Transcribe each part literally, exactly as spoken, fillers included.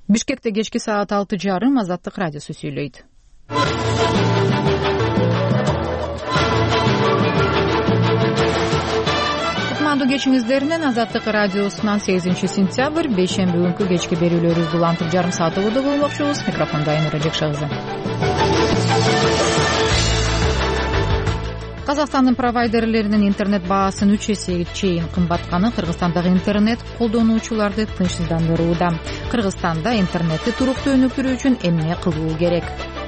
Бишкекте кечки саат алты жарым Азаттык радиосу сүйлөйт. Кутмандуу кечиңиздер менен Азаттык радиосунан сегизинчи сентябрь бейшемби күнкү кечки берүүлөрүбүздү улантып жарым саат убада болмокчубуз. Микрофондо Айнура Жекшагызы. Казакстандын провайдерлеринин интернет баасын үч эсеге чейин кымбатканы Кыргызстандагы интернет колдонуучуларды тынчсыздандырууда. Кыргызстанда интернетти туруктуу өнүктүрүү үчүн эмне кылуу керек?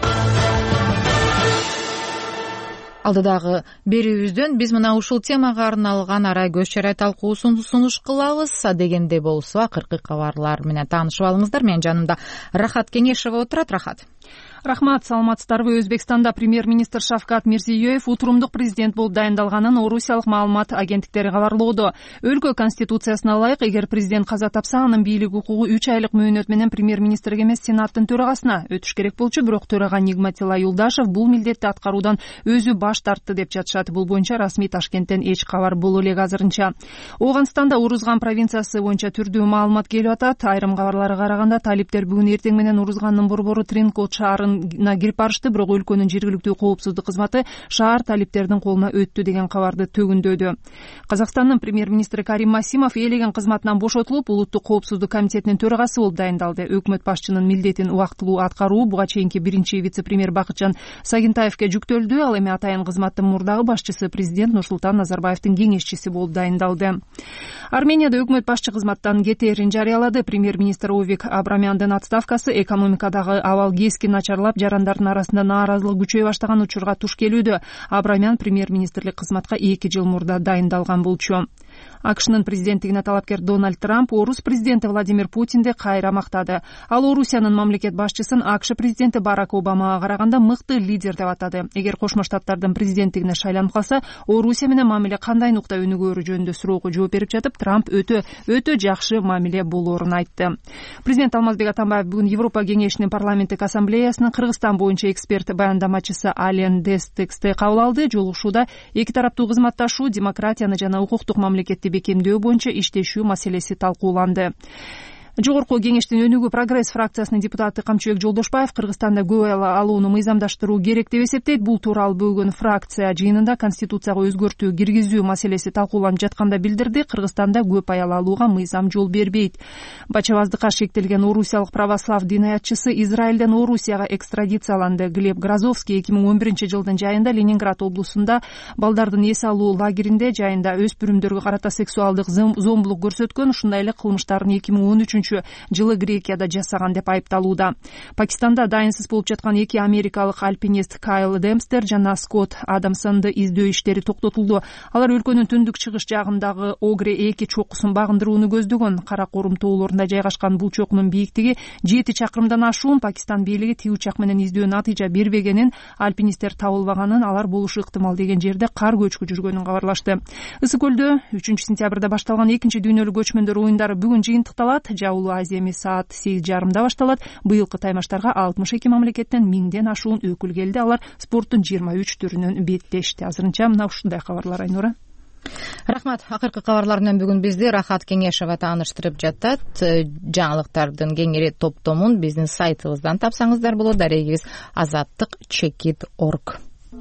Алдыдагы берүүбүздөн биз мына ушул темага арналган арай көз чарай талкуусун сунуш кылабыз. Дегенде болсо акыркы кабарлар менен таанышып алыңыздар. Менин жанымда Рахат Кеңешова отурат. Рахат. Рахмат, саламатсыздарбы? Өзбекстанда премьер-министр Шавкат Мирзиёев утурумдук президент болуп дайындалганын орусиялык маалымат агенттиктери кабарлоодо. Өлкө конституциясына ылайык, эгер президент каза тапса, анын бийлик укугу үч айлык мөөнөт менен премьер-министрге эмес, сенаттын төрагасына өтүш керек болчу. Бирок төрага Нигматилла Юлдашев бул милдетти аткаруудан өзү баш тартты деп жатышат. Бул боюнча расмий Ташкенттен эч кабар боло элек азырынча. Ооганстанда Урузган провинциясы боюнча түрдүү маалымат келип атат. Айрым кабарларга караганда, талиптер бүгүн эртең менен Урузгандын борбору Тринкот шаарына кирип барышты, бирок өлкөнүн жергиликтүү коопсуздук кызматы шаар талиптердин колуна өттү деген кабарды төгүндөдү. Казакстандын премьер-министри Карим Масимов элеген кызматынан бошотулуп, улуттук коопсуздук комитетинин төрагасы болуп дайындалды. Өкмөт башчынын милдетин убактылуу аткаруу буга чейинки биринчи вице-премьер Бакытжан Сагинтаевке жүктөлдү. Ал эми атайын кызматтын мурдагы башчысы президент Нурсултан Назарбаевдин кеңешчиси болуп дайындалды. Арменияда өкмөт башчы кызматтан кетээрин жарыялады. Премьер-министр Овик Абрамяндын отставкасы экономикадагы абал кескин начарлап, жарандардын арасында нааразылык күчөй баштаган учурга туш келүүдө. Абрамян премьер-министрлик кызматка эки жыл мурда дайындалган болчу. АКШнын президенттигине талапкер Дональд Трамп орус президенти Владимир Путинди кайра мактады. Ал Орусиянын мамлекет башчысын АКШ президенти Барак Обамага караганда мыкты лидер деп атады. Эгер Кошмо Штаттардын президенттигине шайланып калса, Орусия менен мамиле кандай нукта өнүгөөрү жөнүндө суроого жооп берип жатып, Трамп өтө өтө жакшы мамиле болоорун айтты. Президент Алмазбек Атамбаев бүгүн Европа кеңешинин парламенттик ассамблеясынын Кыргызстан боюнча эксперт баяндамачысы Ален Дестексти кабыл алды. Жолугушууда эки тараптуу кызматташуу, демократияны жана укуктук мамлекетти бекемдөө боюнча иштешүү маселеси талкууланды. Жогорку кеңештин өнүгүү прогресс фракциясынын депутаты Камчыбек Жолдошбаев Кыргызстанда көп ай алууну мыйзамдаштыруу керек деп эсептейт. Бул тууралуу бүгүн фракция жыйынында конституцияга өзгөртүү киргизүү маселеси талкууланып жатканда билдирди. Кыргызстанда көп ай алууга мыйзам жол бербейт. Бачабаздыкка шектелген орусиялык православ дин аятчысы Израилден Орусияга экстрадицияланды. Глеб Грозовский эки миң он биринчи жылдын жайында Ленинград облусунда балдардын эс алуу лагеринде жайында өспүрүмдөргө карата сексуалдык зомбулук көрсөткөн, ушундай эле кылмыштарын эки миң он үчүнчү жылы Грекияда жасаган деп айыпталууда. Пакистанда дайынсыз болуп жаткан эки америкалык альпинист Кайл Демстер жана Скотт Адамсонду издөө иштери токтотулду. Алар өлкөнүн түндүк чыгыш жагындагы Огре эки чокусун багындырууну көздөгөн. Каракорум тоолорунда жайгашкан бул чокунун бийиктиги жети чакырымдан ашуун. Пакистан бийлиги тие учак менен издөө натыйжа бербегенин, альпинисттер табылбаганын, алар болушу ыктымал деген жерде кар көчкү жүргөнүн кабарлашты. Ысык көлдө үчүнчү сентябрда башталган экинчи дүйнөлүк көчмөндөр оюндары бүгүн жыйынтыкталат. Улуу Азиями саат сегиз жарымда башталат. Быйылкы таймаштарга алтымыш эки мамлекеттен миңден ашуун өкүл келди. Алар спорттун жыйырма үч түрүнөн беттешти. Азырынча мына ушундай кабарлар, Айнура. Рахмат. Акыркы кабарлар менен бүгүн бизди Рахат Кеңешова тааныштырып жатат. Жаңылыктардын кеңири топтомун биздин сайтыбыздан тапсаңыздар болот. Дарегибиз азаттык чекит точка орг.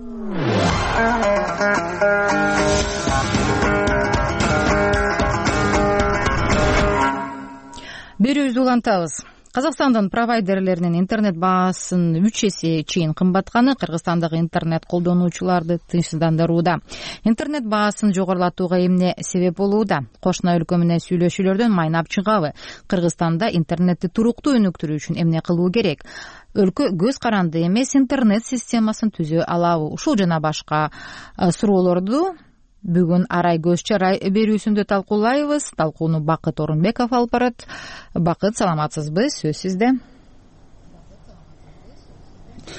Берүүбүздү улантабыз. Казакстандын провайдерлеринин интернет баасын үч эсе чейин кымбатканы Кыргызстандагы интернет колдонуучуларды тынчсыздандырууда. Интернет баасын жогорулатууга эмне себеп болууда? Кошуна өлкө менен сүйлөшүүлөрдөн майнап чыгабы? Кыргызстанда интернетти туруктуу өнүктүрүү үчүн эмне кылуу керек? Өлкө көз каранды эмес интернет системасын түзө алабы? Ушул жана башка суроолорду бүгүн арай көз чарай берүүсүндө талкуулайбыз. Талкууну Бакыт Орунбеков алып барат. Бакыт, саламатсызбы? Сөз сизде.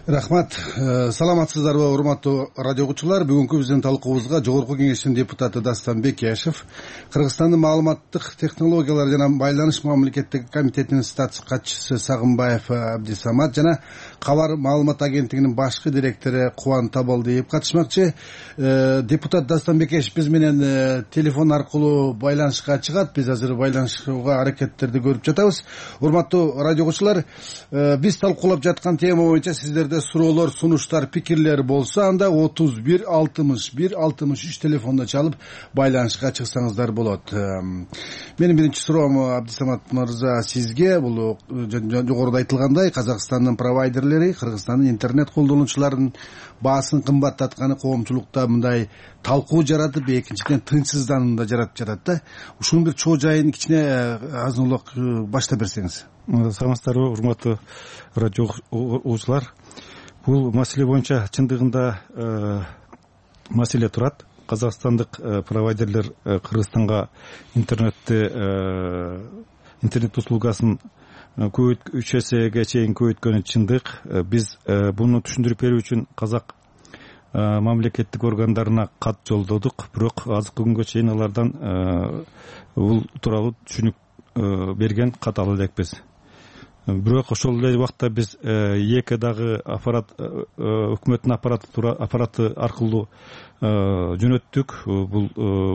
Рахмат. Саламатсыздарбы, урматтуу радио угуучулар. Бүгүнкү биздин талкуубузга Жогорку Кеңештин депутаты Дастан Бекешев, Кыргызстандын маалыматтык технологиялар жана байланыш мамлекеттик комитетинин статс катчысы Сагынбаев Абдисамат жана Кабар маалымат агенттигинин башкы директору Кубан Табалдиев катышмакчы. Депутат Дастан Бекешев биз менен телефон аркылуу байланышка чыгат. Биз азыр байланышууга аракеттерди көрүп жатабыз. Урматтуу радио угуучулар, биз талкуулап жаткан тема боюнча сиздерде суроолор, сунуштар, пикирлер болсо, анда отуз бир алтымыш бир алтымыш үч телефонду чалып байланышка чыксаңыздар болот. Менин биринчи суроом Абдисамат мырза сизге. Бул жогоруда айтылгандай, Казакстандын провайдерлери Кыргызстандын интернет колдонуучуларынын баасын кымбаттатканы коомчулукта мындай талкуу жаратып, экинчиден тынчсызданууну да жаратып жатат да. Ушунун бир чоо жайын кичине азын улак баштап берсеңиз. Саламатсыздарбы, урматтуу радио угуучулар. Бул маселе боюнча чындыгында маселе турат. Казакстандык провайдерлер Кыргызстанга интернетти интернет услугасын көбөйт үч эсеге чейин көбөйткөнү чындык. Биз буну түшүндүрүп берүү үчүн казак мамлекеттик органдарына кат жолдодук, бирок азыркы күнгө чейин алардан бул тууралуу түшүнүк берген кат ала элекпиз. Бирок ошол эле убакта биз эки дагы аппарат, өкмөттүн аппараты аппараты аркылуу жөнөттүк бул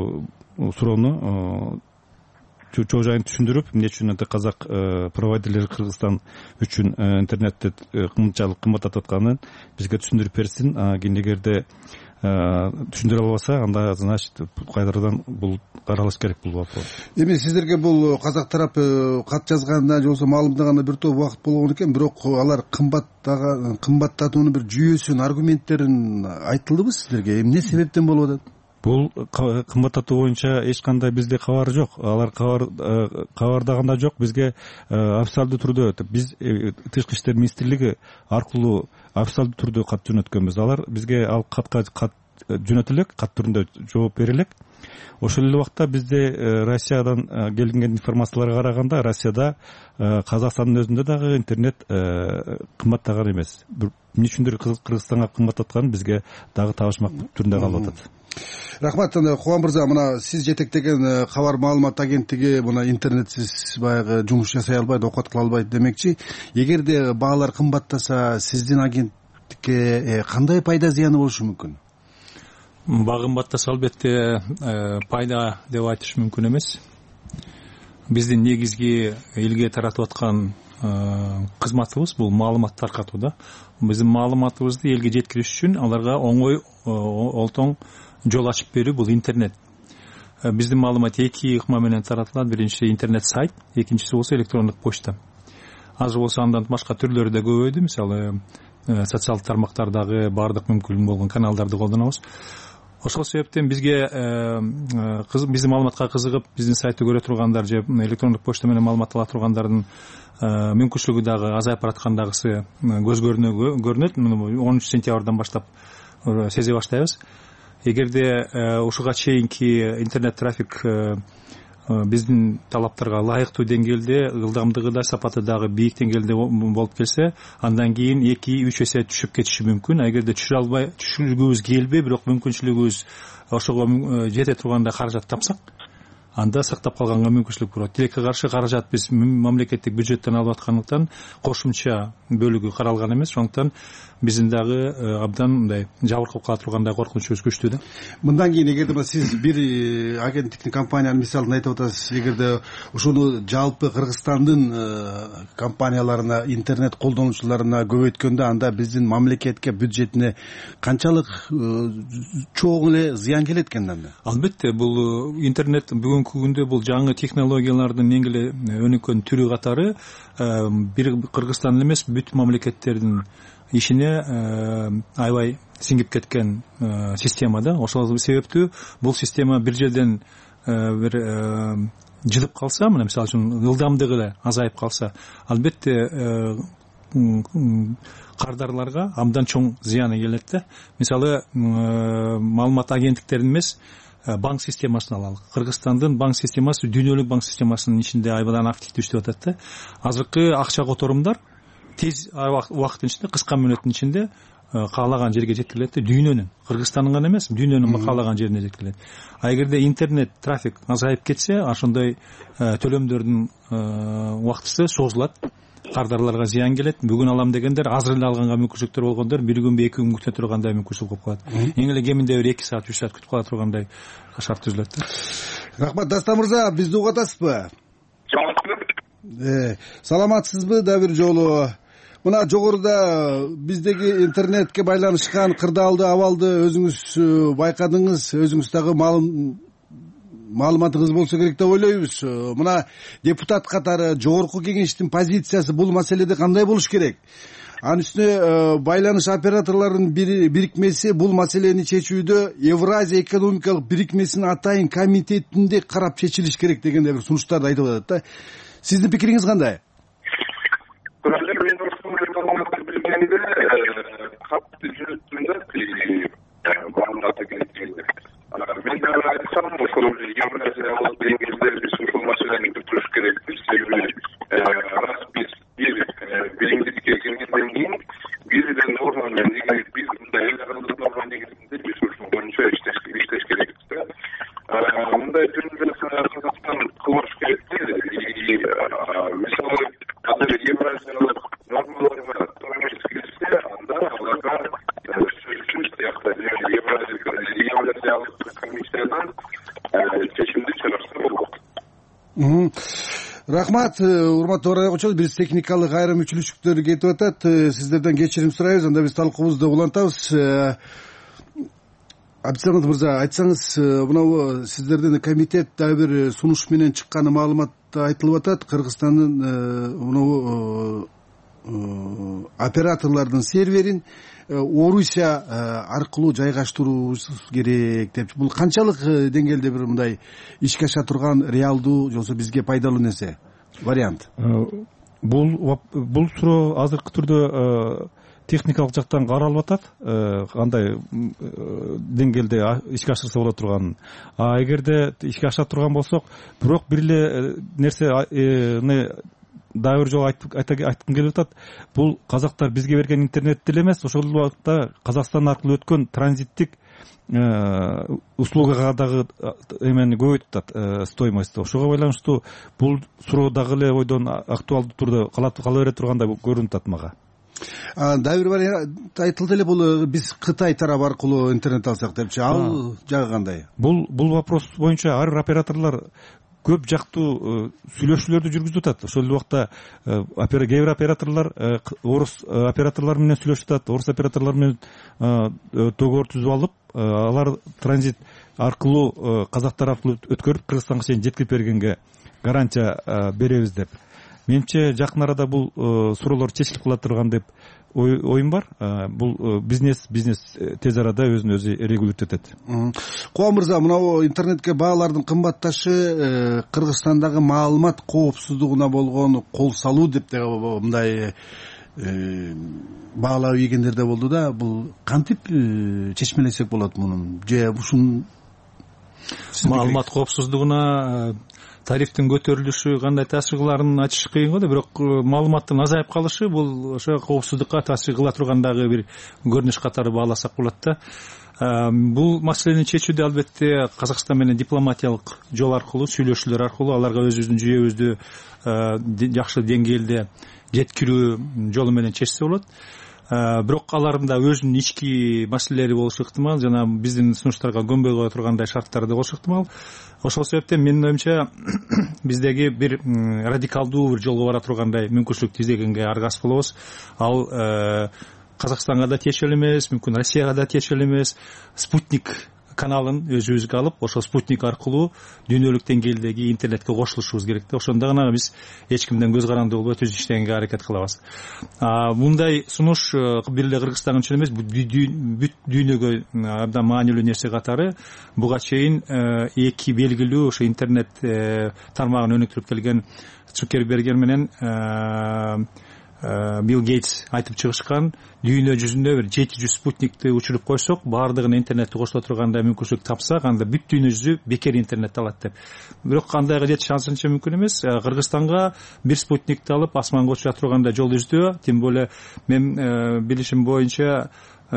суроону, чоо жайын түшүндүрүп, эмне үчүн казак провайдерлери Кыргызстан үчүн интернетти кымчалык кымбаттатып атканын бизге түшүндүрүп берсин. Эгерде түшүндүрө албаса, анда значит кайрадан бул каралыш керек бул вопрос. Эми сиздерге бул казак тарапы кат жазганда же болбосо маалымдаганда бир топ убакыт болгон экен, бирок алар кымбаттаган кымбаттатуунун бир жүйөсүн, аргументтерин айтылдыбы сиздерге? Эмне себептен болуп атат? Бул кымбаттатуу боюнча эч кандай бизде кабар жок. Алар кабар кабардаганда жок. Бизге официалдуу түрдө биз Тышкы иштер министрлиги аркылуу официалдуу түрдө кат жөнөткөнбүз. Алар бизге ал катка кат жөнөтүлөк, кат түрүндө жооп берилек. Ошол эле убакта бизде Россиядан келген информацияларга караганда, Россияда Казакстандын өзүндө дагы интернет кымбаттаган эмес. Эмне үчүндүр Кыргызстанга кымбаттатканы бизге дагы табышмак түрүндө калып атат. Рахмат. Кубан мырза, мына сиз жетектеген Кабар маалымат агенттиги мына интернетсиз баягы жумуш жасай албайт, окот кыла албайт демекчи. Эгерде баалар кымбаттаса, сиздин агенттикке кандай пайда зыяны болушу мүмкүн? Баа кымбаттаса албетте пайда деп айтыш мүмкүн эмес. Биздин негизги элге таратып аткан кызматыбыз бул маалымат таркатуу да. Биздин маалыматыбызды элге жеткириш үчүн аларга оңой, олтоң жол ачып берүү бул интернет. Биздин маалымат эки ыкма менен таратылат. Биринчиси интернет сайт, экинчиси болсо электрондук почта. Азыр болсо андан башка түрлөрү да көбөйдү. Мисалы, социалдык тармактардагы баардык мүмкүн болгон каналдарды колдонобуз. Ошол себептен бизге биздин маалыматка кызыгып, биздин сайтты көрө тургандар же электрондук почта менен маалымат ала тургандардын мүмкүнчүлүгү дагы азайып бараткандагысы көз көрүнөт. онунчу сентябрдан баштап сезе баштайбыз. Эгерде ушуга чейинки интернет трафик биздин талаптарга ылайыктуу деңгээлде, ылдамдыгы да, сапаты дагы бийик деңгээлде болуп келсе, андан кийин эки үч эсе түшүп кетиши мүмкүн. Эгерде түшүрө албай, түшүргүбүз келбей, бирок мүмкүнчүлүгүбүз ошого жете турганда каражат тапсак, анда сактап калганга мүмкүнчүлүк болот. Тилекке каршы каражат биз мамлекеттик бюджеттен алып аткандыктан кошумча бөлүгү каралган эмес. Ошондуктан биздин дагы абдан мындай жабыркап кала тургандай коркунучубуз күчтүү да. Мындан кийин эгерде сиз бир агенттиктин компаниянын мисалын айтып атасыз, эгерде ушуну жалпы Кыргызстандын компанияларына, интернет колдонуучуларына көбөйткөндө, анда биздин мамлекетке, бюджетине канчалык чоң эле зыян келет экен анда? Албетте, бул интернет бүгүнкү күндө бул жаңы технологиялардын эң эле өнүккөн түрү катары бир Кыргызстан эмес, бүт мамлекеттердин ишине аябай сиңип кеткен система да. Ошол себептүү бул система бир жерден бир жылып калса, мына мисалы үчүн ылдамдыгы да азайып калса, албетте кардарларга абдан чоң зыяны келет да. Мисалы, маалымат агенттиктерин эмес, банк системасын алалы. Кыргызстандын банк системасы дүйнөлүк банк системасынын ичинде айбадан активдүү иштеп атат да. Азыркы акча которумдар тез убакыттын ичинде, кыска мүнөттүн ичинде каалаган жерге жеткирилет да, дүйнөнүн, Кыргызстандын гана эмес, дүйнөнүн каалаган жерине жеткирилет. А эгерде интернет трафик азайып кетсе, ошондой төлөмдөрдүн убактысы созулат, кардарларга зыян келет. Бүгүн алам дегендер азыр эле алганга мүмкүнчүлүктөр болгондор бир күнбү эки күн күтө тургандай мүмкүнчүлүк болуп калат. Эң эле кеминде бир эки саат үч саат күтүп кала тургандай шарт түзүлөт да. Рахмат. Дастан мырза, бизди угуп атасызбы? Саламатсызбы? Да бир жолу мына жогоруда биздеги интернетке байланышкан кырдаалды абалды өзүңүз байкадыңыз, өзүңүз дагы маалыматыңыз болсо керек деп ойлойбуз. Мына депутат катары жогорку кеңештин позициясы бул маселеде кандай болуш керек? Анын үстүнө байланыш операторлорунун бирикмеси бул маселени чечүүдө Евразия экономикалык бирикмесинин атайын комитетинде карап чечилиш керек дегенде бир сунуштарды айтып атат да. Сиздин пикириңиз кандай? Билгенде катты жүрүтүндө маалымат агенттигинде мен да айтсам, ошол Евразиялык деңгээлде биз ушул маселени бүтүрүш керекпиз. Себеби раз биз бир биримдикке киргенден кийин бирден норма менен биз мындай эл аралык норма негизинде биз ушул боюнча иштеш керекпиз да. Мындай түрдө Казакстан кылыш керек да. Мисалы азыр Евразиялык нормаларга туура келсе, анда аларга сөзсүз сыяктуу Евразиялык комиссиядан чечимди чыгарса болот. Рахмат, урматтуу радио угуучулар, биз техникалык айрым үчүлүштүктөр кетип атат. Сиздерден кечирим сурайбыз, анда биз талкуубузду улантабыз. Абдисамат мырза, айтсаңыз, мына сиздердин комитет дагы бир сунуш менен чыкканы маалыматта айтылып атат. Кыргызстандын мына операторлордун серверин Орусия аркылуу жайгаштырууубуз керек деп. Бул канчалык деңгээлде бир мындай ишке аша турган реалдуу же болбосо бизге пайдалуу нерсе, вариант? Бул бул суроо азыркы түрдө техникалык жактан каралып атат, кандай деңгээлде ишке ашырса боло турганын. А эгерде ишке аша турган болсок, бирок бир эле нерсени дагы бир жолу айткым келип атат. Бул казактар бизге берген интернет деле эмес, ошол убакытта Казакстан аркылуу өткөн транзиттик услугага дагы эмени көбөйтүп атат, стоимость. Ошого байланыштуу бул суроо дагы эле ойдон актуалдуу турда кала бере тургандай көрүнүп атат мага. Дагы бир вариант айтылды эле, бул биз Кытай тарабы аркылуу интернет алсак депчи. Ал жагы кандай? Бул бул вопрос боюнча ар бир операторлор көп жактуу сүйлөшүүлөрдү жүргүзүп атат. Ошол убакта кээ бир операторлор орус операторлор менен сүйлөшүп атат, орус операторлор менен договор түзүп алып, алар транзит аркылуу казактар аркылуу өткөрүп Кыргызстанга чейин жеткирип бергенге гарантия беребиз деп. Менимче жакын арада бул суроолор чечилип кала турган деп оюм бар. Бул бизнес бизнес тез арада өзүн өзү регулировать этет. Куба мырза, мына интернетке баалардын кымбатташы Кыргызстандагы маалымат коопсуздугуна болгон кол салуу деп мындай баалап ийгендер да болду да. Бул кантип чечмелесек болот мунун? Же ушун маалымат коопсуздугуна тарифтин көтөрүлүшү кандай таасир кыларын ачыш кыйын го да, бирок маалыматтын азайып калышы бул ошо коопсуздукка таасир кыла турган дагы бир көрүнүш катары бааласак болот да. Бул маселени чечүүдө албетте Казакстан менен дипломатиялык жол аркылуу, сүйлөшүүлөр аркылуу аларга өзүбүздүн жүйөбүздү жакшы деңгээлде жеткирүү жолу менен чечсе болот. Бирок алардын да өзүнүн ички маселелери болушу ыктымал, жана биздин сунуштарга көнбөй кала тургандай шарттары да болушу ыктымал. Ошол себептен менин оюмча биздеги бир радикалдуу бир жолго бара тургандай мүмкүнчүлүктү издегенге аргасыз болобуз. Ал Казакстанга да тиешелүү эмес, мүмкүн Россияга да тиешелүү эмес. Спутник каналын өзүбүзгө алып, ошол спутник аркылуу дүйнөлүк деңгээлдеги интернетке кошулушубуз керек да. Ошондо гана биз эч кимден көз каранды болбой түз иштегенге аракет кылабыз. Мындай сунуш бир эле Кыргызстан үчүн эмес, бүт дүйнөгө абдан маанилүү нерсе катары. Буга чейин эки белгилүү ошо интернет тармагын өнүктүрүп келген Цукерберг менен Билл Гейтс айтып чыгышкан, дүйнө жүзүндө бир жети жүз спутникти учуруп койсок, баардыгын интернетти кошула турганда мүмкүнчүлүк тапсак, анда бүт дүйнө жүзү бекер интернетти алат деп. Бирок кандайга жетиш анча мүмкүн эмес. Кыргызстанга бир спутникти алып асманга учура турганда жол издөө, тем более мен билишим боюнча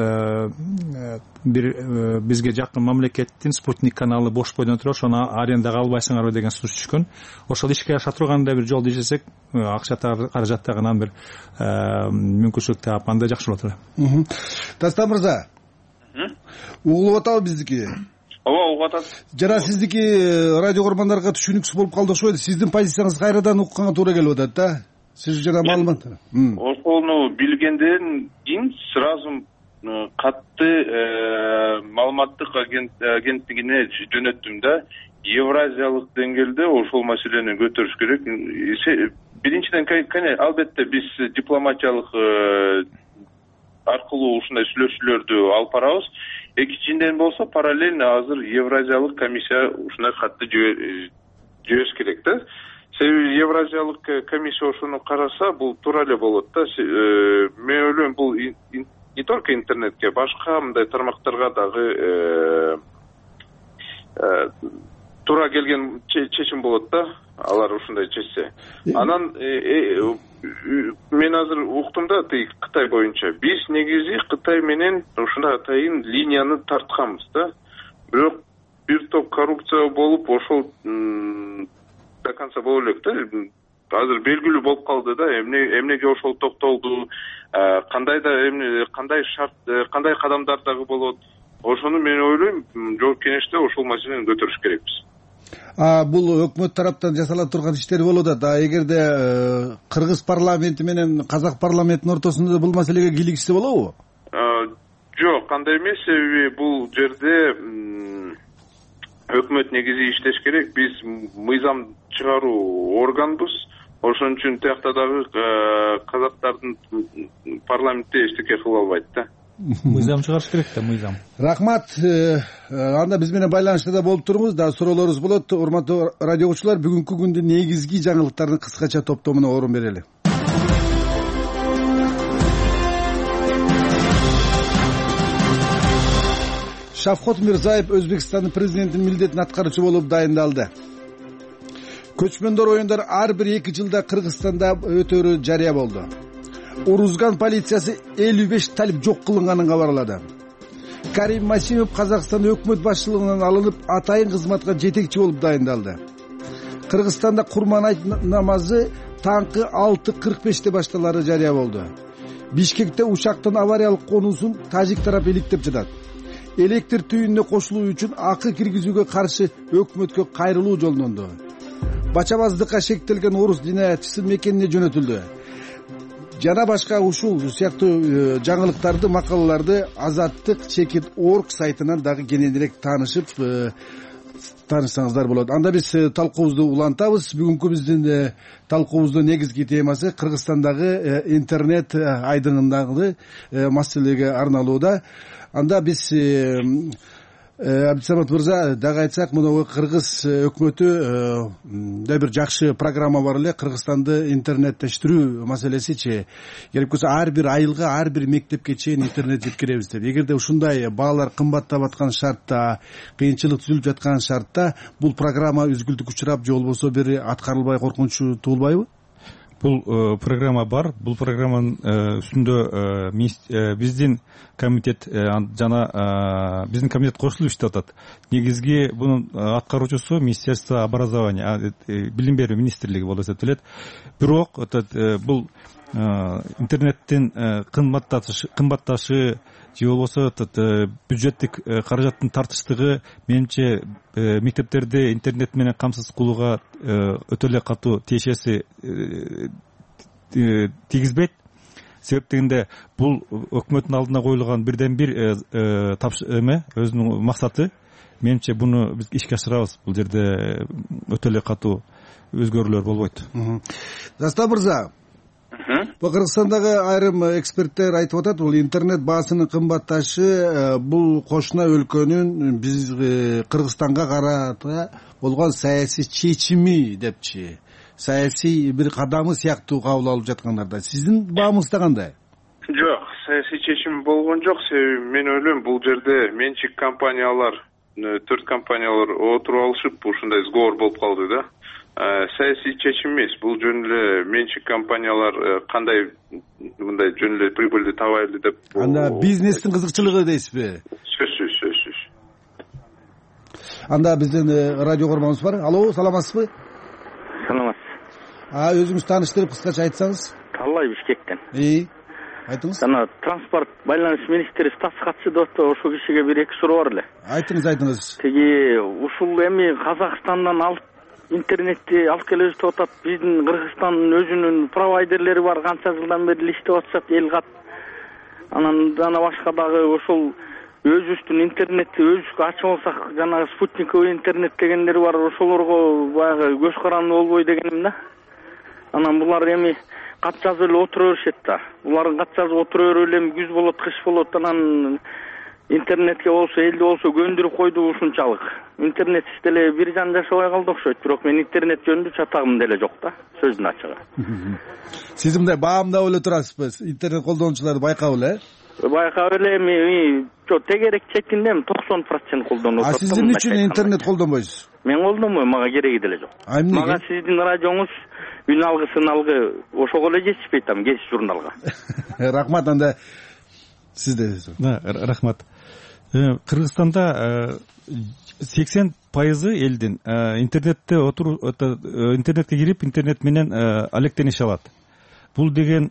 бир бизге жакын мамлекеттин спутник каналы бош бойдон турат, ошону арендага албайсыңарбы деген сунуш түшкөн. Ошол ишке аша турганда бир жолду издесек, акча каражат тагынан бир мүмкүнчүлүк таап, анда жакшы болот эле. Дастан мырза, угулуп атабы биздики? Ооба, угуп атат. Жана сиздики радио көрөрмандарга түшүнүксүз болуп калды окшойт. Сиздин позицияңыз кайрадан укканга туура келип атат да. Сиз жана маалымат. Ошону билгенден кийин сразу катты маалыматтык агенттигине жөнөттүм да. Евразиялык деңгээлде ошол маселени көтөрүш керек. Биринчиден, албетте биз дипломатиялык аркылуу ушундай сүйлөшүүлөрдү алып барабыз. Экинчиден болсо параллельно азыр Евразиялык комиссия ушундай катты жибериш керек да. Себеби Евразиялык комиссия ошону караса, бул туура эле болот да. Мен ойлойм, бул не только интернетке, башка мындай тармактарга дагы туура келген чечим болот да, алар ушундай чечсе. Анан мен азыр уктум да, Кытай боюнча биз негизи Кытай менен ушундай атайын линияны тартканбыз да. Бирок бир топ коррупция болуп, ошол до конца боло элек да. Азыр белгилүү болуп калды да, эмнеге ошол токтолду, кандай да кандай шарт, кандай кадамдар дагы болот. Ошону мен ойлойм, жооп кеңеште ошол маселени көтөрүш керекпиз. А бул өкмөт тараптан жасала турган иштер болуп атат. А эгерде кыргыз парламенти менен казак парламентинин ортосунда бул маселеге кийлигишсе болобу? Жок, кандай эмес, себеби бул жерде өкмөт негизи иштеш керек. Биз мыйзам чыгаруу органбыз. Ошон үчүн тиякта дагы казактардын парламентте эчтеке кыла албайт да. Мыйзам чыгарыш керек да, мыйзам. Рахмат. Анда биз менен байланышта да болуп туруңуз. Да суроолорубуз болот. Урматтуу радио угуучулар, бүгүнкү күндүн негизги жаңылыктарын кыскача топтомуна орун берели. Шавкат Мирзиёев Өзбекстандын президентинин милдетин аткаруучу болуп дайындалды. Көчмөндөр оюндары ар бир эки жылда Кыргызстанда өтөрү жарыя болду. Урузган полициясы элүү беш талип жок кылынганын кабарлады. Карим Масимов Казакстан өкмөт башчылыгынан алынып, атайын кызматка жетекчи болуп дайындалды. Кыргызстанда Курман айт намазы таңкы алты кырк беште башталары жарыя болду. Бишкекте учактын авариялык конуусун тажик тарап иликтеп жатат. Электр түйүнүнө кошулуу үчүн акы киргизүүгө каршы өкмөткө кайрылуу жолдонду. Бачабаздыкка шектелген орус динаятчысы мекенине жөнөтүлдү. Жана башка ушул сыяктуу жаңылыктарды, макалаларды Азаттык чекит точка орг сайтынан дагы кененирээк таанышып таанышсаңыздар болот. Анда биз талкуубузду улантабыз. Бүгүнкү биздин талкуубуздун негизги темасы Кыргызстандагы интернет айдыңындагы маселеге арналууда. Анда биз Абдисамат мырза дагы айтсак, мына кыргыз өкмөтү да бир жакшы программа бар эле. Кыргызстанды интернеттештирүү маселесичи, керек болсо ар бир айылга, ар бир мектепке чейин интернет жеткиребиз деп. Эгерде ушундай баалар кымбаттап аткан шартта, кыйынчылык түзүлүп жаткан шартта бул программа үзгүлтүккө учурап, же болбосо бир аткарылбай коркунучу туулбайбы? Бул программа бар. Бул программанын үстүндө биздин комитет жана биздин комитет кошулуп иштеп атат. Негизги бунун аткаруучусу Министерство образования, билим берүү министрлиги болуп эсептелет. Бирок бул интернеттин кымбатташы же болбосо бюджеттик каражаттын тартыштыгы менимче мектептерде интернет менен камсыз кылууга өтө эле катуу тиешеси тийгизбейт. Себеп дегенде бул өкмөттүн алдына коюлган бирден бир эме өзүнүн максаты. Менимче буну биз ишке ашырабыз. Бул жерде өтө эле катуу өзгөрүүлөр болбойт. Дастан мырза, Кыргызстандагы айрым эксперттер айтып атат, бул интернет баасынын кымбатташы бул кошуна өлкөнүн биз Кыргызстанга карата болгон саясий чечими депчи. саясий бир кадамы сыяктуу кабыл алып жаткандарда сиздин баамыңызда кандай? Жок, саясий чечим болгон жок. Себеби мен ойлойм бул жерде менчик компаниялар, төрт компаниялар отуруп алышып ушундай сговор болуп калды да. Саясий чечим эмес, бул жөн эле менчик компаниялар кандай мындай жөн эле прибыльди табайлы деп. Анда бизнестин кызыкчылыгы дейсизби? Сөзсүз, сөзсүз. Анда биздин радио көрмөбүз бар. Алло, саламатсызбы? Саламатсыз. А, өзүңүз тааныштырып кыскача айтсаңыз. Таллай Бишкектен. И, айтыңыз. Жана транспорт байланыш министри Стас катчы деп атты, ошол кишиге бир эки суроо бар эле. Айтыңыз, айтыңыз. Тиги ушул эми Казакстандан алып интернетти алып келебиз деп атат. Биздин Кыргызстандын өзүнүн провайдерлери бар, канча жылдан бери иштеп атышат, эл кат. Анан жана башка дагы ошол өзүбүздүн интернетти өзүбүзгө ачып алсак, жанагы спутниковый интернет дегендер бар, ошолорго баягы көз каранды болбой дегеним да. Анан булар эми кат жазып эле отура беришет да. Булардын кат жазып отура берип эле күз болот, кыш болот, анан интернетке болсо, элди болсо көндүрүп койду ушунчалык. Интернетсиз деле бир жан жашабай калды окшойт, бирок мен интернет жөнүндө чатагым деле жок да, сөздүн ачыгы. Сиз мындай баамдап эле турасызбы? Интернет колдонуучуларды байкап эле? Байкап эле эми жок, тегерек четинде токсон процент колдонуп атат. А сиз эмне үчүн интернет колдонбойсуз? Мен колдонбойм, мага кереги деле жок. Мага сиздин радионуз үн алгы сыналгы ошого эле жетишпейт там, кез журналга. Рахмат, анда сизде. Да, рахмат. Кыргызстанда сексен пайызы элдин интернетте отуруп, интернетке кирип, интернет менен алектенише алат. Бул деген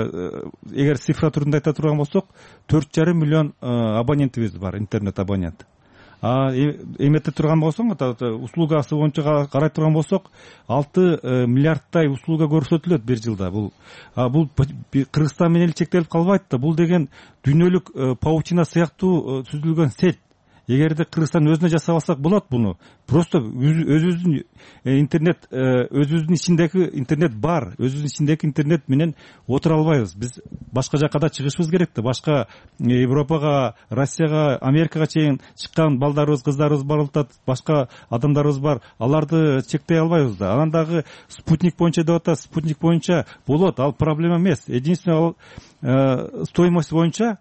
эгер цифра түрүндө айта турган болсок, төрт жарым миллион абонентибиз бар, интернет абонент. А эмете турган болсоң, услугасы боюнча карай турган болсок, алты миллиардтай услуга көрсөтүлөт бир жылда. Бул бул Кыргызстан менен эле чектелип калбайт да. Бул деген дүйнөлүк паутина сыяктуу түзүлгөн сет. Эгерде Кыргызстан өзүнө жасап алсак болот буну. Просто өзүбүздүн интернет, өзүбүздүн ичиндеги интернет бар, өзүбүздүн ичиндеги интернет менен отура албайбыз. Биз башка жакка да чыгышыбыз керек да. Башка Европага, Россияга, Америкага чейин чыккан балдарыбыз, кыздарыбыз бар болот, башка адамдарыбыз бар. Аларды чектей албайбыз да. Анан дагы спутник боюнча деп атат, спутник боюнча болот, ал проблема эмес. Единственное, ал стоимость боюнча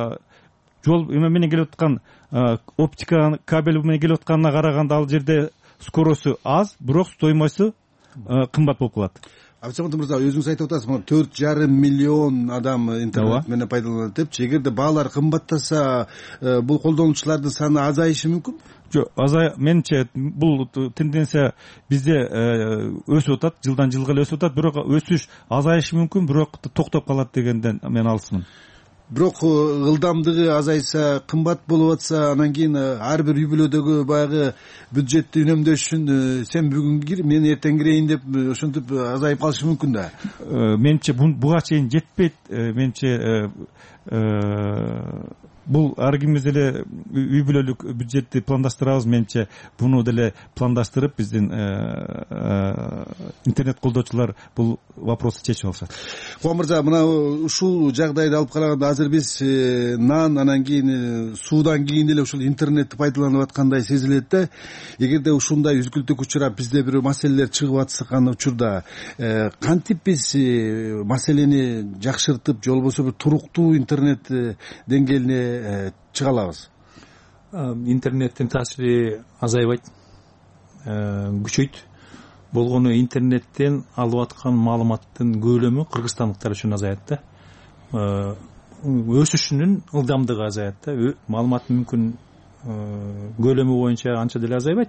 жол эме менен келип аткан оптика кабель менен келип атканына караганда ал жерде скоросту аз, бирок стоимосту кымбат болуп калат. Абсамат мырза, өзүңүз айтып атасыз, төрт жарым миллион адам интернет менен пайдаланат депчи. Эгерде баалар кымбаттаса, бул колдонуучулардын саны азайышы мүмкүн? Жок, азай, менимче бул тенденция бизде өсүп атат, жылдан жылга эле өсүп атат, бирок өсүш азайышы мүмкүн, бирок токтоп калат дегенден мен алысмын. Бирок ылдамдыгы азайса, кымбат болуп атса, анан кийин ар бир үй бүлөдөгү баягы бюджетти үнөмдөш үчүн сен бүгүн кир, мен эртең кирейин деп ошентип азайып калышы мүмкүн да. Менимче буга чейин жетпейт. Менимче бул ар кимибиз деле үй бүлөлүк бюджетти пландаштырабыз. Менимче буну деле пландаштырып биздин интернет колдоочулар бул вопросту чечип алышат. Куан мырза, мына ушул жагдайды алып караганда азыр биз нан, анан кийин суудан кийин эле ушул интернетти пайдаланып аткандай сезилет да. Эгерде ушундай үзгүлтүк учурап бизде бир маселелер чыгып атышкан учурда кантип биз маселени жакшыртып, же болбосо бир туруктуу интернет деңгээлине чыга алабыз? Интернеттин таасири азайбайт, күчөйт. Болгону интернеттен алып аткан маалыматтын көлөмү кыргызстандыктар үчүн азаят да. Өсүшүнүн ылдамдыгы азаят да. Маалыматтын мүмкүн көлөмү боюнча анча деле азайбайт.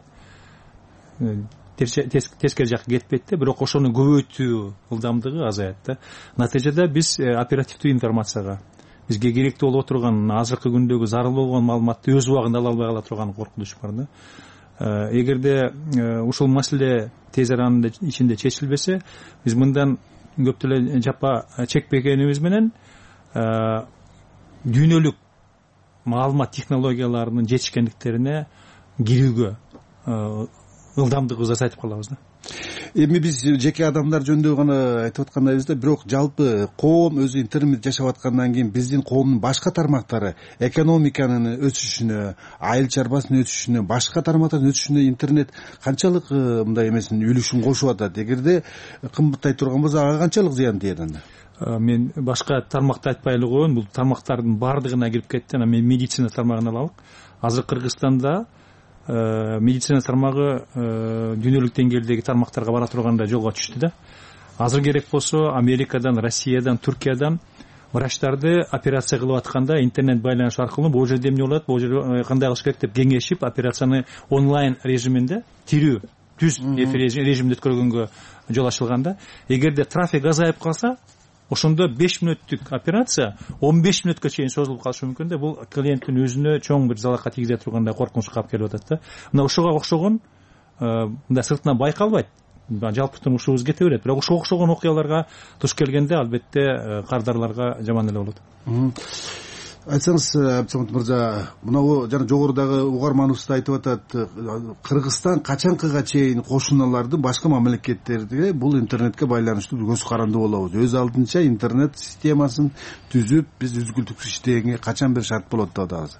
Тескери жакка кетпейт да, бирок ошону көбөйтүү ылдамдыгы азаят да. Натыйжада биз оперативдүү информацияга, бизге керектүү болуп отурган азыркы күндөгү зарыл болгон маалыматты өз убагында ала албай кала турган коркунуч бар да. Эгерде ушул маселе тез аранын ичинде чечилбесе, биз мындан көп деле жапа чекпегенибиз менен дүйнөлүк маалымат технологияларынын жетишкендиктерине кирүүгө ылдамдыгыбызды азайтып калабыз да. эми биз жеке адамдар жөнүндө гана айтып аткандайбыз да, бирок жалпы коом өзү интернет жашап аткандан кийин биздин коомдун башка тармактары экономиканын өсүшүнө, айыл чарбасынын өсүшүнө, башка тармактардын өсүшүнө интернет канчалык мындай эмесин үлүшүн кошуп атат? Эгерде кымбаттай турган болсо ага канчалык зыян тиет анда? Мен башка тармакты айтпай эле коеюн, бул тармактардын баардыгына кирип кетти. Анан мен медицина тармагын алалык. Азыр Кыргызстанда медицина тармагы дүйнөлүк деңгээлдеги тармактарга бара турганда жолго түштү да. Азыр керек болсо Америкадан, Россиядан, Түркиядан врачтарды операция кылып атканда интернет байланыш аркылуу бул жерде эмне болот, бул жерде кандай кылыш керек деп кеңешип, операцияны онлайн режиминде, тирүү түз режимде өткөргөнгө жол ачылганда, эгерде трафик азайып калса, ошондо беш мүнөттүк операция он беш мүнөткө чейин созулуп калышы мүмкүн да. Бул клиенттин өзүнө чоң бир залалга тийгизе тургандай коркунучка алып келип атат да. Мына ошого окшогон мындай сыртынан байкалбайт, жалпы турмушубуз кете берет, бирок ошого окшогон окуяларга туш келгенде албетте кардарларга жаман эле болот. Айтсаңыз, Абдысамат мырза, мынау жана жогорудагы угарманыбыз да айтып атат, Кыргызстан качанкыга чейин кошуналардын башка мамлекеттерге бул интернетке байланыштуу көз карандуу болобуз? Өз алдынча интернет системасын түзүп, биз үзгүлтүксүз иштегенге качан бир шарт болот деп атабыз?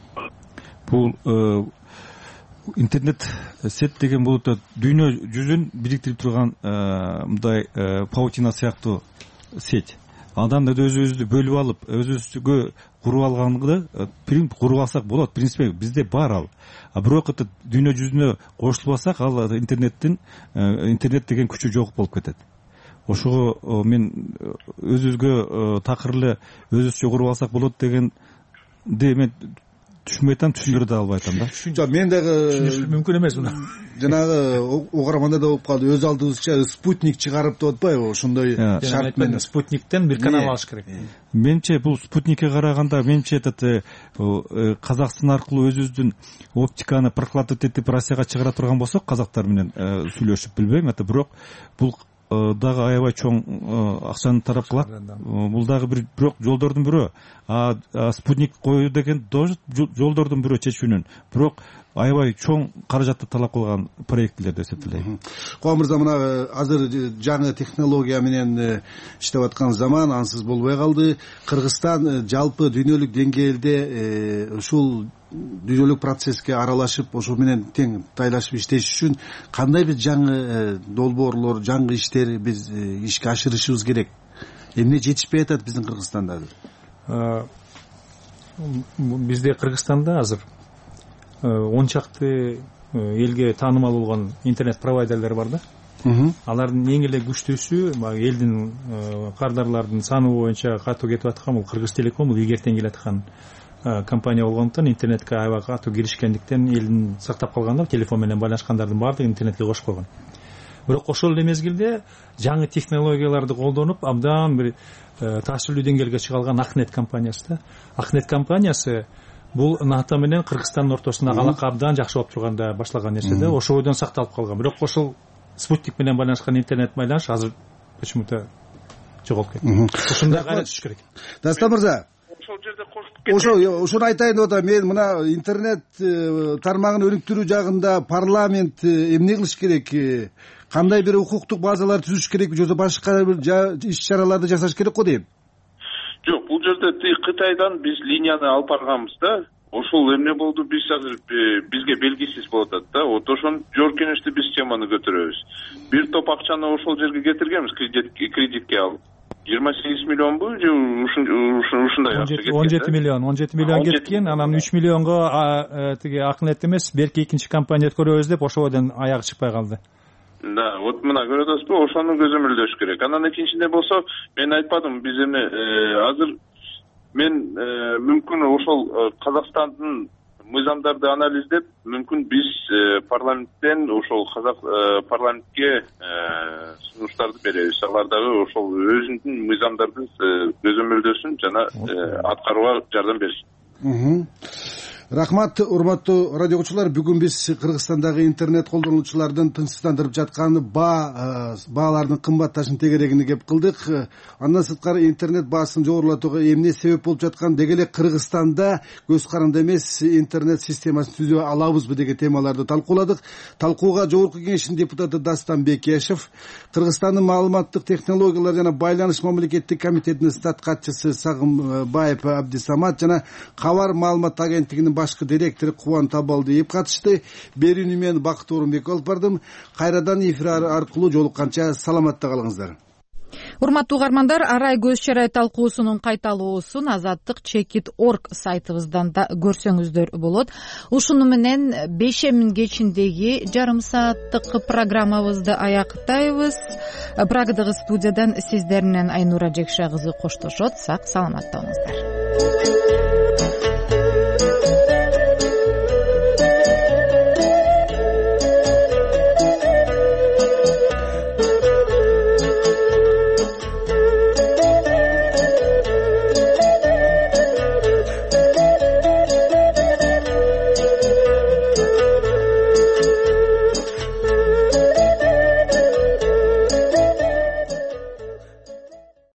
Бул интернет сет деген бул дүйнө жүзүн бириктирип турган мындай паутина сыяктуу сеть. Андан өзүбүздү бөлүп алып, өзүбүзгө куруп алганды куруп алсак болот. Принципе бизде бар ал. А бирок дүйнө жүзүнө кошулбасак, ал интернеттин интернет деген күчү жок болуп кетет. Ошого мен өзүбүзгө такыр эле өзүбүзчө куруп алсак болот дегенди мен түшүнбөй атам, түшүндүрө да албай атам да. Жок, мен дагы мүмкүн эмес муну. Жанагы угарманда да болуп калды, өз алдыбызча спутник чыгарып деп атпайбы, ошондой шарт менен. Спутниктен бир канал алыш керек. Менимче бул спутникке караганда, менимче Казакстан аркылуу өзүбүздүн оптиканы прокладывать этип Россияга чыгара турган болсок, казактар менен сүйлөшүп билбейм, бирок бул дагы аябай чоң акчаны тарап калат. Бул дагы бир бирок жолдордун бирөө. А спутник коюу деген тоже жолдордун бирөө чечүүнүн. Бирок аябай чоң каражатты талап кылган проекттер деп эсептейм. Коом мырза, мына азыр жаңы технология менен иштеп аткан заман ансыз болбой калды. Кыргызстан жалпы дүйнөлүк деңгээлде ушул дүйнөлүк процесске аралашып, ошол менен тең тайлашып иштеш үчүн кандай бир жаңы долбоорлор, жаңы иштер биз ишке ашырышыбыз керек? Эмне жетишпей атат биздин Кыргызстанда? Бизде Кыргызстанда азыр он чакты элге таанымал болгон интернет провайдерлер бар да. Алардын эң эле күчтүүсү элдин кардарлардын саны боюнча катуу кетип аткан бул Кыргыз Телеком, бул ийгертен келаткан компания болгондуктан интернетке аябай катуу киришкендиктен элдин сактап калганда телефон менен байланышкандардын баардыгын интернетке кошуп койгон. Бирок ошол эле мезгилде жаңы технологияларды колдонуп абдан бир таасирлүү деңгээлге чыга алган Акнет компаниясы да. Акнет компаниясы бул НАТО менен Кыргызстандын ортосундагы алака абдан жакшы болуп турганда башталган нерсе да. Ошол бойдон сакталып калган. Бирок ошол спутник менен байланышкан интернет байланыш азыр почему-то жоголуп кетти. Ушундай кайра түшүш керек. Дастан мырза, ошол жерде кошуп кетти. Ошо ошону айтайын деп атам. Мен мына интернет тармагын өнүктүрүү жагында парламент эмне кылыш керек? Кандай бир укуктук базалар түзүш керек, же башка бир иш-чараларды жасаш керек го дейм. Жок, бул жерде Кытайдан биз линияны алып барганбыз да. Ошол эмне болду, биз азыр бизге белгисиз болуп атат да. Вот ошон жоркеничти биз теманы көтөрөбүз. Бир топ акчаны ошол жерге кетиргенбиз, кредитке алып. жыйырма сегиз миллионбу же ушундай акча кеткен. он жети миллион, он жети миллион кеткен, анан үч миллионго тиги Акнет эмес, берки экинчи компания өткөрөбүз деп ошол бойдон аягы чыкпай калды. Да, вот мына көрүп атасызбы, ошону көзөмөлдөш керек. Анан экинчиде болсо, мен айтпадым, биз эми азыр мен мүмкүн ошол Казакстандын мыйзамдарды анализдеп, мүмкүн биз парламенттен ошол казак парламентке сунуштарды беребиз. Алар дагы ошол өзүнүн мыйзамдарды көзөмөлдөсүн жана аткарууга жардам берсин. Рахмат, урматтуу радио угуучулар. Бүгүн биз Кыргызстандагы интернет колдонуучулардын тынчсыздандырып жаткан баа баалардын кымбатташын тегерегине кеп кылдык. Андан сырткары интернет баасын жогорулатууга эмне себеп болуп жаткан, деги эле Кыргызстанда көз каранды эмес интернет системасын түзө алабызбы деген темаларды талкууладык. Талкууга Жогорку Кеңештин депутаты Дастан Бекешев, Кыргызстандын маалыматтык технологиялар жана байланыш мамлекеттик комитетинин стат катчысы Сагымбаев Абдисамат жана Кабар маалымат агенттигинин башкы директору Кубан Табалдиев катышты. Берүүнү мен Бакыт Орунбеков алып бардым. Кайрадан эфир аркылуу жолукканча саламатта калыңыздар. Урматтуу угармандар, арай көз чарай талкуусунун кайталуусун азаттык чекит точка орг сайтыбыздан да көрсөңүздөр болот. Ушуну менен бешемин кечиндеги жарым сааттык программабызды аяктайбыз. Прагадагы студиядан сиздер менен Айнура Жекша кызы коштошот. Сак саламатта болуңуздар.